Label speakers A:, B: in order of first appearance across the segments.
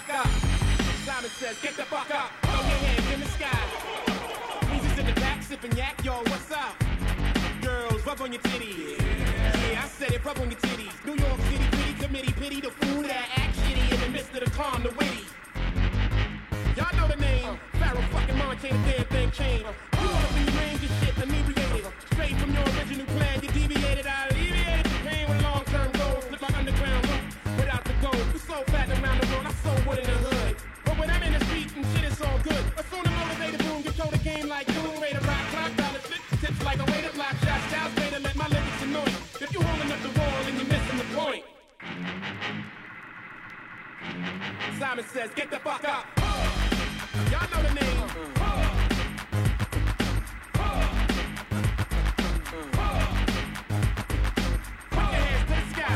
A: fuck up. Simon says, get the fuck up. Throw your hands in the sky. Weezy's in the back, sipping yak, yo, what's up? Girls, rub on your titties. Yeah, I said it, rub on your titties. New York City, pity committee, pity the fool that act shitty in the midst of the calm, the witty. Y'all know the name. Pharaoh fucking Mon can't a damn thing change. You wanna be lame, this shit inebriated. Straight from your original plan, you deviated. I alleviated the pain with long-term goals. Flip my underground look without the gold. We so fat around the world, I so wood in the hood. But when I'm in the street and shit, it's all good. A sooner motivated boom, control the game like doom. Way to rock, clock, dollar flip, tips like a way to block shots. Styles way to let my lyrics annoy. If you holding up the wall and you're missing the point. Simon says, get the fuck up. Y'all know the name. Put your hands to the sky.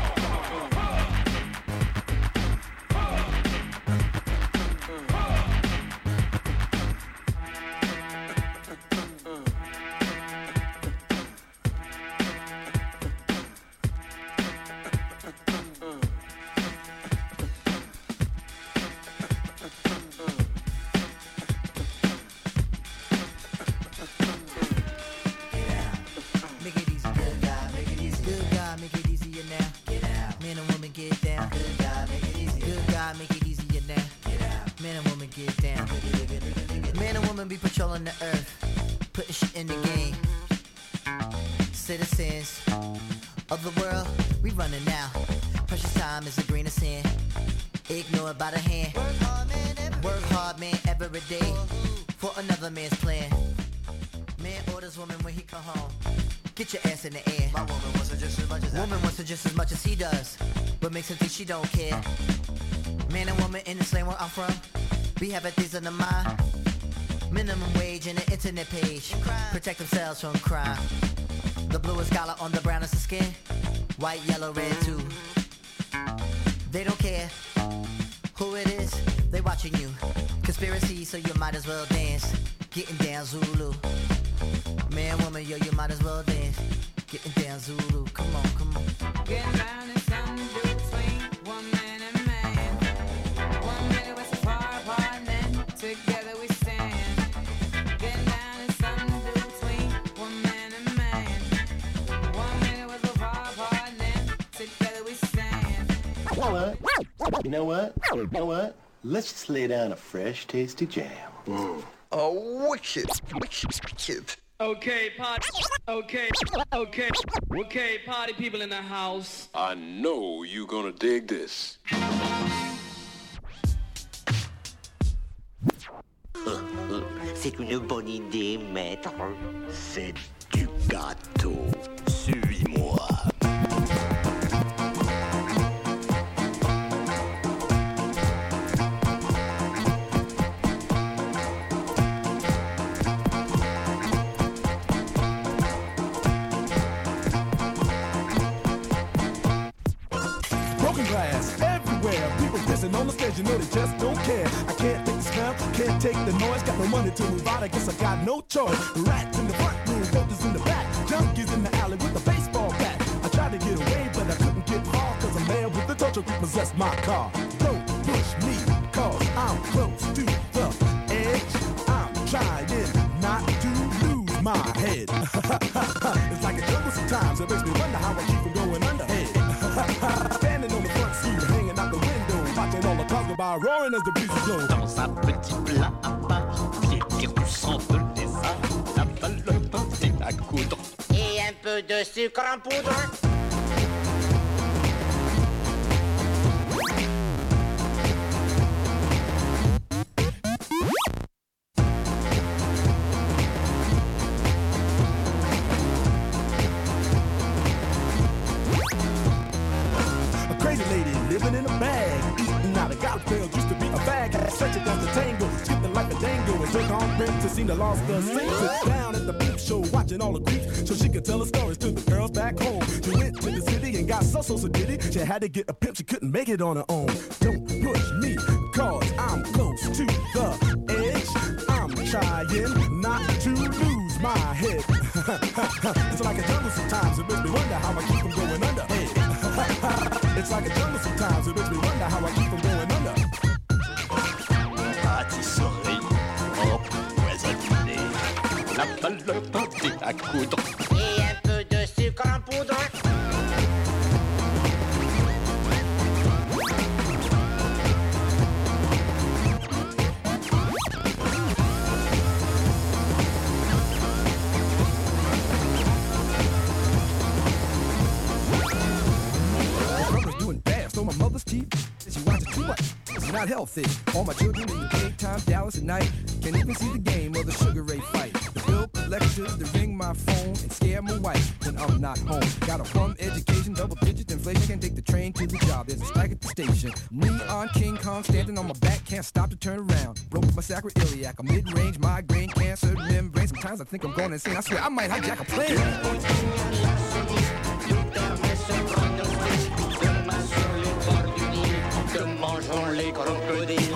B: Be patrolling the earth, putting shit in the game. Citizens of the world, we running now. Precious time is a grain of sand. Ignored by the hand. Work hard, man, every day for another man's plan. Man orders woman when he come home. Get your ass in the air. My woman wants it just as much as woman wants it just as much as he does. What makes him think she don't care? Man and woman in the slang where I'm from, we have things on the mind. Minimum wage and an internet page. Protect themselves from crime. The bluest collar on the brownest of skin. White, yellow, red too. They don't care who it is, they watching you. Conspiracy, so you might as well dance. Getting down Zulu. Man, woman, yo, you might as well dance. Getting down Zulu, come on, come on.
C: Getting down is something between one man and man. 1 minute we're so far apart and then together we stand. Getting down is something between one man and man. 1 minute we're so far apart and then together we stand.
D: You know what? Let's just lay down a fresh, tasty jam.
E: Oh, wicked.
A: Okay, party people in the house.
F: I know you gonna dig this.
G: C'est une bonne idée, maître.
D: C'est du gâteau. Suis-moi.
H: Broken glass everywhere. People dancing on the stage, you know they just don't care. I can't take the smell, can't take the noise. Got no money to move out, I guess I got no choice. Rats in the front room, vultures in the back. Junkies in the alley with a baseball bat. I tried to get away, but I couldn't get far. Cause a man with the tow truck repossessed my car. Don't push me, cause I'm close to the edge. I'm trying not to lose my head. It's like a jungle sometimes, it makes me wonder how I keep from going under. Standing on the front seat, hanging out the window, watching all the cars go by, roaring as the breeze blows.
G: Dans un petit plat à part, qui tire du sang de lézard, la valeur c'est à coudre.
B: Et un peu de sucre en poudre.
H: Crazy lady living in a bag, eating out of garbage pails. Used to be a bag, such a dance the tango, skipping like a dango, and drink on rent to seem to lost the sense. Sit down at the peep show, watching all the creeps, so she could tell her stories to the girls back home. She went to the city and got so diddy. She had to get a pimp, she couldn't make it on her own. Don't push me, cause I'm close to the edge. I'm trying not to lose my head. It's like a jungle sometimes, it makes me wonder how I keep from going under. It's like a jungle sometimes, it makes me wonder how I keep from going under.
G: le pâté à coudre.
I: Et un peu de sucre en poudre.
H: My mother's teeth, she watches too much. It's not healthy. All my children in the daytime, Dallas at night. Can't even see the game or the Sugar Ray fight. The bill collectors, they ring my phone and scare my wife when I'm not home. Got a bum education, double digit inflation. Can't take the train to the job. There's a strike at the station. Neon King Kong standing on my back, can't stop to turn around. Broke my sacroiliac, a mid-range migraine, cancer, membrane. Sometimes I think I'm going insane. I swear I might hijack a plane.
G: Mangeons les crocodiles.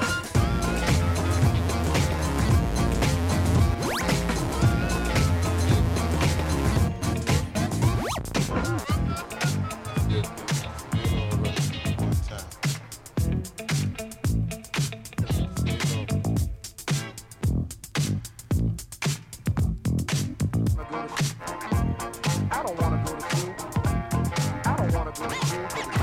H: I don't wanna go to school. I don't wanna go to school.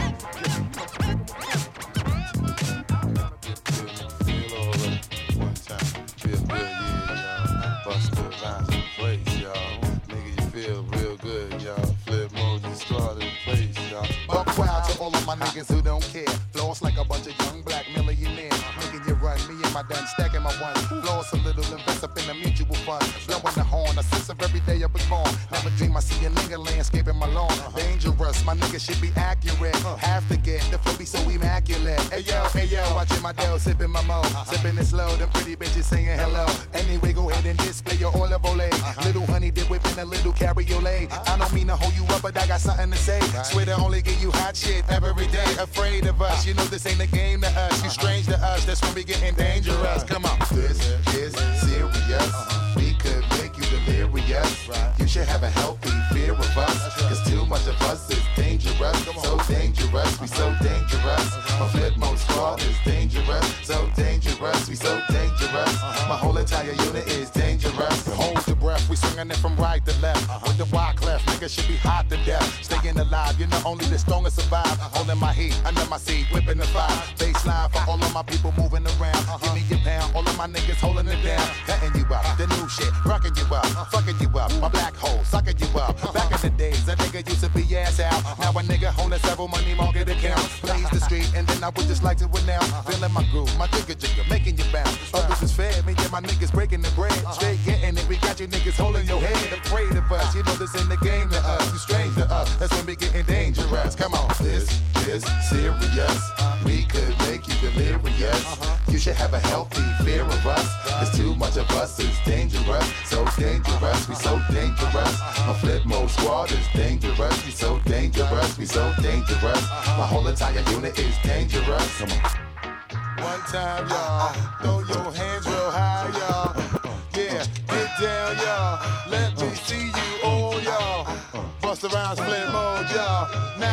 J: All of my niggas who don't care. Floss like a bunch of young black millionaires. Making you run, me and my done stacking my ones. Floss a little, invest up in a mutual fund. Blowing the horn, a sense of every day I was born. Never dream I see a nigga landscaping my lawn. Dangerous, my nigga should be accurate. Have to get the flow be so immaculate. Hey yo, watching my dough, sipping my mo. Sipping it slow, them pretty bitches saying hello. Anyway, go ahead and display your olive oil. Little honey dip whipping a little cabriolet. I don't mean to hold you up, but I got something to say. Swear to only give you hot shit every day. Afraid of us, you know this ain't a game to us. You strange to us, that's when we getting dangerous. Come on. This is serious. We could make you delirious. You should have a healthy fear of us. Cause too much of us is dangerous. So dangerous, we so dangerous. My flip mode squad is dangerous. So dangerous, we so dangerous. My whole entire unit is dangerous. Hold your breath, we swinging it from right to left. With the wide cleft, nigga should be hot to death. Staying alive, you know only the strongest survive. Holding my heat under my seat, whipping the fire. Baseline for all of my people moving around. Give me your pound, all of my niggas holding it down. Cutting you up, the new shit, rocking you up, fucking you up. My black hole, sucking you up. Back in the days, a nigga used to be ass out. Now a nigga holding several money market accounts. Plays the street, and then I would just like to announce. Feeling my groove, my jigger, making you bounce. Others is fed, me and my niggas breaking the bread. Straight getting it, we got you niggas holding your head. Afraid of us, you know this ain't the game to us. You strange to us, that's when we getting dangerous. Come on, this is serious. We could make you delirious. You should have a healthy fear of us. Cause too much of us is dangerous. So dangerous, we so dangerous. My flip mode squad is dangerous. We so dangerous, we so dangerous. My whole entire unit is dangerous. Come on. One time, y'all. Throw your hands real high, y'all. Yeah, get down, y'all. Let me see you all, y'all. Bust around split mode, y'all.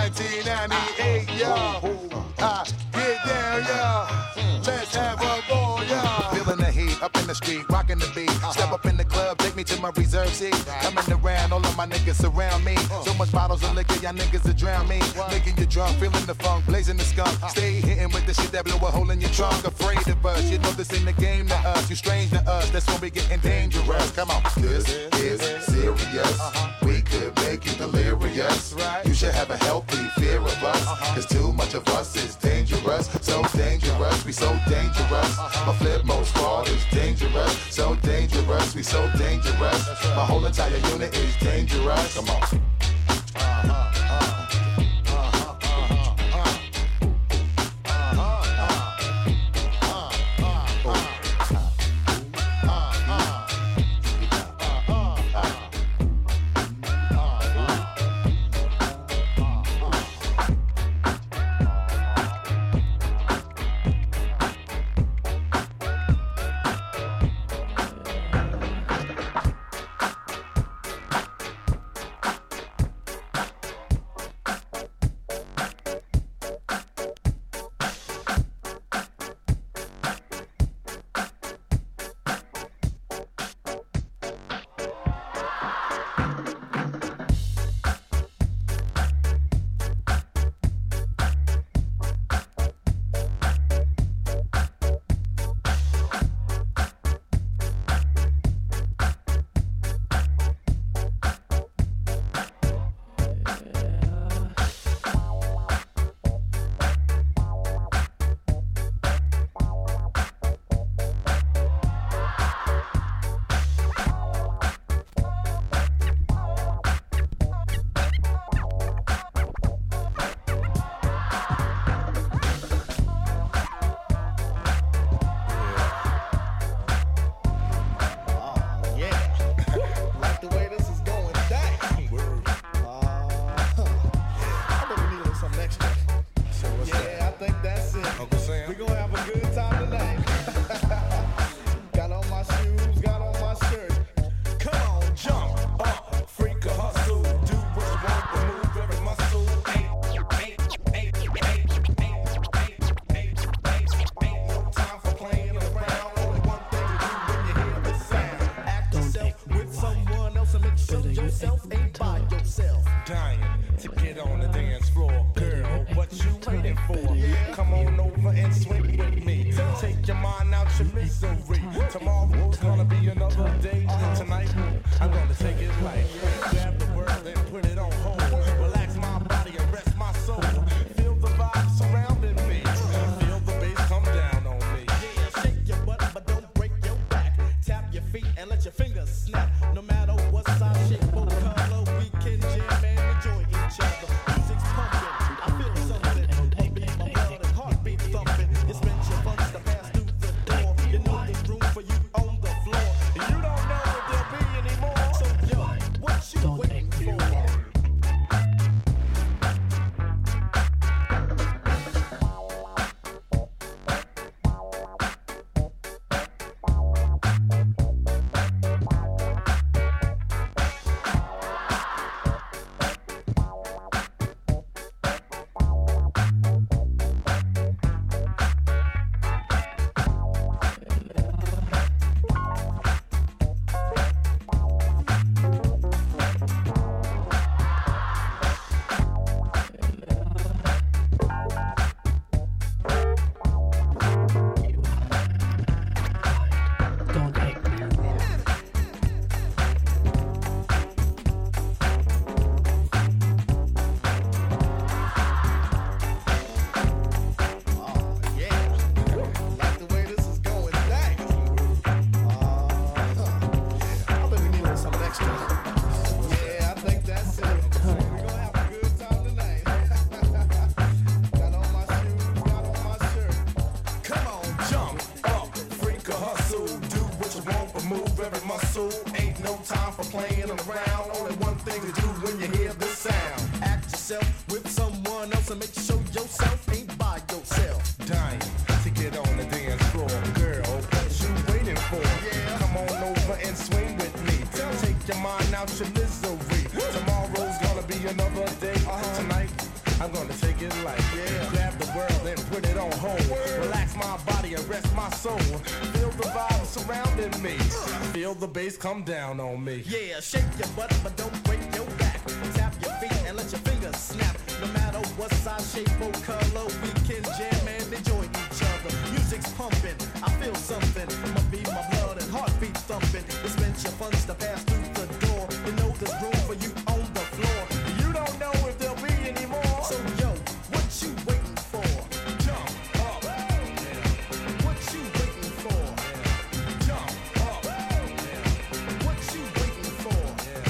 J: 1998, y'all. Get down, y'all. Let's have a ball, y'all. Feeling the heat up in the street, rocking the beat. Step up in the club, take me to my reserve seat. Coming around, all of my niggas surround me. So much bottles of liquor, y'all niggas will drown me. Making you drunk, feeling the funk, blazing the skunk. Stay hitting with the shit that blow a hole in your trunk. Afraid of us, you know this ain't the game to us. You strange to us, that's when we getting dangerous. Come on. This is serious. We could make you delirious. You should have a healthy fear of us. Cause too much of us is dangerous. So dangerous, we so dangerous. My flip mode squad is dangerous. So dangerous, we so dangerous. My whole entire unit is dangerous. Come on.
K: think that's it.
E: Uncle Sam.
K: We gonna have a good time tonight. Got on my shoes, got on my shirt.
E: Come on, jump up, freak a hustle, do what you want, but move every muscle. Ain't no time for playing around. Only one thing to do when you hear the sound.
K: Act yourself with someone else and make sure yourself ain't by yourself.
E: Dying to get on the dance floor, girl. What you waiting for? Come on over and swing with me. Take your mind out your misery. Tomorrow's gonna be another day. Tonight, I'm gonna take it light. Grab the world and put it on hold. Relax my body and rest my soul. Feel the vibe surrounding me. Feel the bass come down on me.
K: Yeah, shake your butt, but don't break your back. Tap your feet and let your fingers snap. No matter what size, shape, or color, we can jam and enjoy each other. Music's pumping, I feel something. Pumping in my blood and heartbeat thumping. It's meant your funds to pass through the door. You know there's room for you on the floor. You don't know if there'll be any more. So yo, what you waiting for?
E: Come down on me.
K: Yeah, shake your butt, but don't break your back. Tap your feet and let your fingers snap. No matter what size, shape, or color, we can jam and enjoy each other. Music's pumping, I feel something. My beat, my blood, and heartbeat thumping. It's meant your funds to pass through the door. You know there's room for you on the floor. You don't know if there'll be any more. So yo, what you waiting for?
E: Jump up.
K: What you waiting for?
E: Jump up.
K: What you waiting for?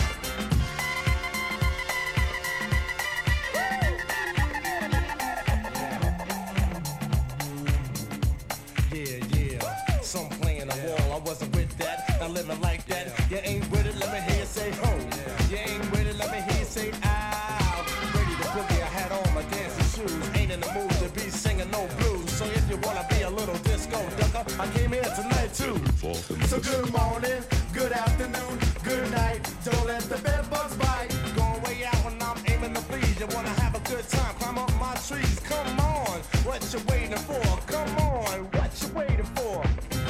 E: Yeah. Some playing the wall, I wasn't with that. Not living like that. You ain't with it, let me hear you say ho. You ain't with it, let me hear you say ow. Ready to boogie, I had on my dancing shoes. Ain't in the mood to be singing no blues. So if you wanna be a little disco ducker, I came here tonight too.
K: So good morning, good afternoon, good night. Don't let the bed bugs bite.
E: Going way out when I'm aiming to please. You wanna have a good time, climb up my trees. Come on, what you waiting for? Come on, what you waiting for?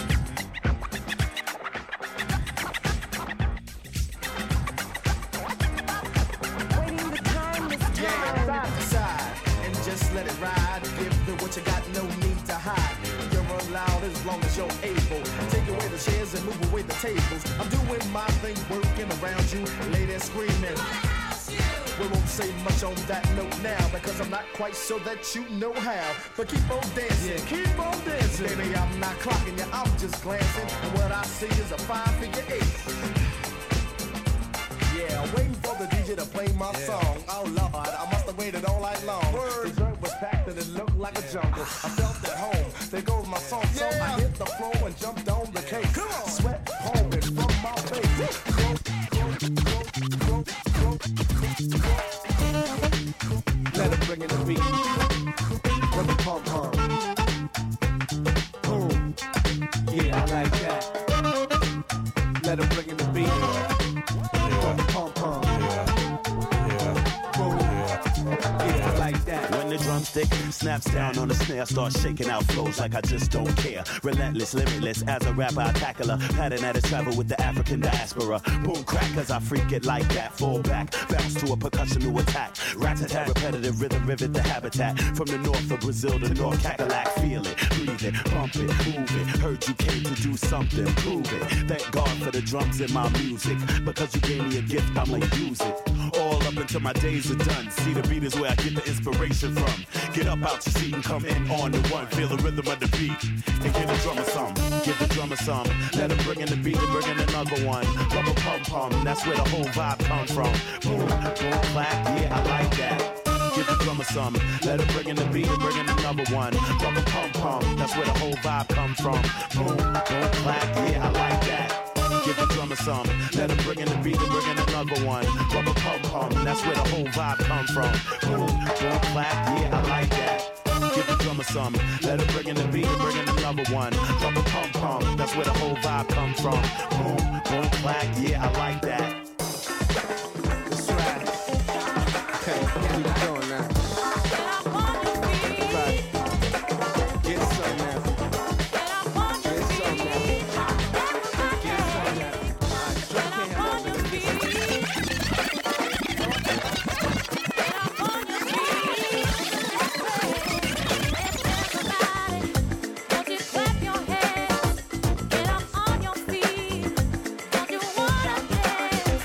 K: Side to side, and just let it ride. Give the what you got, no need to hide. You're allowed as long as you're able. Take away the chairs and move away the tables. I'm doing my thing, working around you, ladies screaming. We won't say much on that note now, because I'm not quite sure that you know how. But keep on dancing, keep on dancing. Baby, I'm not clocking you, I'm just glancing. And what I see is a 5-figure 8.
E: Yeah, waiting for the DJ to play my song. Oh Lord, I must have waited all night long. The joint was packed and it looked like a jungle. I felt at home. There goes my song. So I hit the floor and jumped on the cake. Come on. Sweat pouring from my face. Let it bring in the beat. When the pump
L: drumstick. Snaps down on the snare, start shaking out flows like I just don't care. Relentless, limitless, as a rapper I tackle her. Pattern at a travel with the African diaspora. Boom crack as I freak it like that. Fall back, bounce to a percussion to attack. Rat-a-tat, repetitive rhythm, rivet the habitat. From the north of Brazil to North Cackalack. Feel it, breathe it, pump it, move it. Heard you came to do something, prove it. Thank God for the drums in my music. Because you gave me a gift, I'ma use it. All up until my days are done. See, the beat is where I get the inspiration from. Get up out your seat and come in on the one. Feel the rhythm of the beat and give the drummer some. Give the drummer some. Let him bring in the beat and bring in another one. Rubber pum pum, that's where the whole vibe comes from. Boom, boom, clap, yeah, I like that. Give the drummer some. Let him bring in the beat and bring in another one. Rubber pum pum, that's where the whole vibe comes from. Boom, boom, clap, yeah, I like that. Give the drummer some. Let him bring in the beat and bring in another one. Rubber pum pum, that's where the whole vibe comes from. Boom, boom, clap, yeah, I like that. Give the drummer some. Let him bring in the beat and bring in another one. Rubber pum pum, that's where the whole vibe comes from. Boom, boom, clap, yeah, I like that.
K: That's right. Okay, keep it going now. Right. Get some now. Get some now. Get some now. I can't have no
M: Get up on your feet. Don't you wanna dance?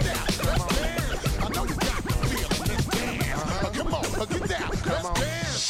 J: down, let's dance. I know you got the feeling, let's dance. Come on, get down, let's dance.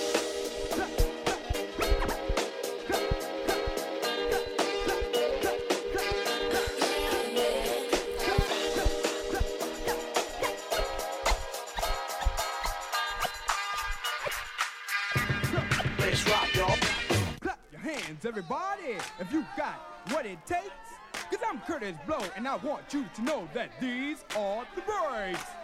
K: Let's rock, y'all. Clap your hands, everybody, if you got what it takes. Cause I'm Curtis Blow, and I want you to know that these are the breaks.